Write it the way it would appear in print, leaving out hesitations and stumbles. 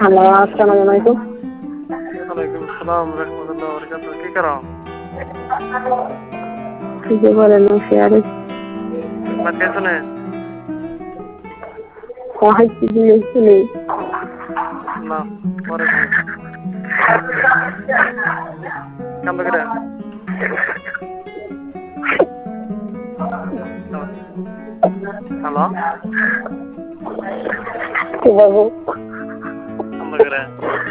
Hello, আসসালামু আলাইকুম। ওয়ালাইকুম আসসালাম রাহমাতুল্লাহি ওয়া বারাকাতুহু। কি করো? কি বলেন শেয়ারে ভাত খাইছো নে? খাইছি দিয়েছি নেই। না, পরে খাই। কান্দো কেটে? হ্যালো? কি বলবো? কান্দো কেটে?